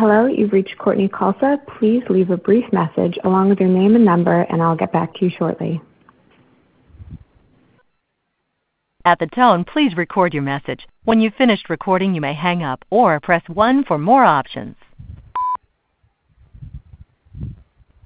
Hello, you've reached Courtney Kalsa. Please leave a brief message along with your name and number, and I'll get back to you shortly. At the tone, please record your message. When you've finished recording, you may hang up or press 1 for more options.